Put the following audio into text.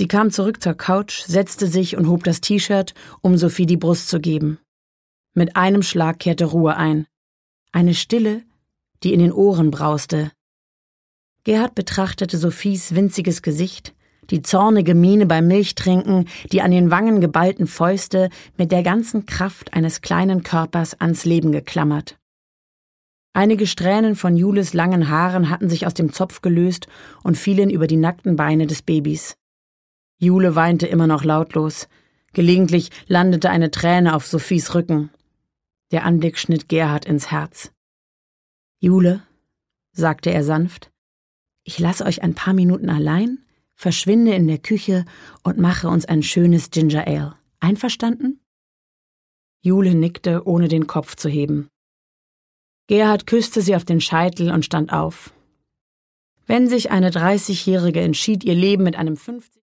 Sie kam zurück zur Couch, setzte sich und hob das T-Shirt, um Sophie die Brust zu geben. Mit einem Schlag kehrte Ruhe ein. Eine Stille, die in den Ohren brauste. Gerhard betrachtete Sophies winziges Gesicht, die zornige Miene beim Milchtrinken, die an den Wangen geballten Fäuste mit der ganzen Kraft eines kleinen Körpers ans Leben geklammert. Einige Strähnen von Jules langen Haaren hatten sich aus dem Zopf gelöst und fielen über die nackten Beine des Babys. Jule weinte immer noch lautlos. Gelegentlich landete eine Träne auf Sophies Rücken. Der Anblick schnitt Gerhard ins Herz. »Jule«, sagte er sanft, »ich lasse euch ein paar Minuten allein, verschwinde in der Küche und mache uns ein schönes Ginger Ale. Einverstanden?« Jule nickte, ohne den Kopf zu heben. Gerhard küsste sie auf den Scheitel und stand auf. Wenn sich eine 30-Jährige entschied, ihr Leben mit einem 50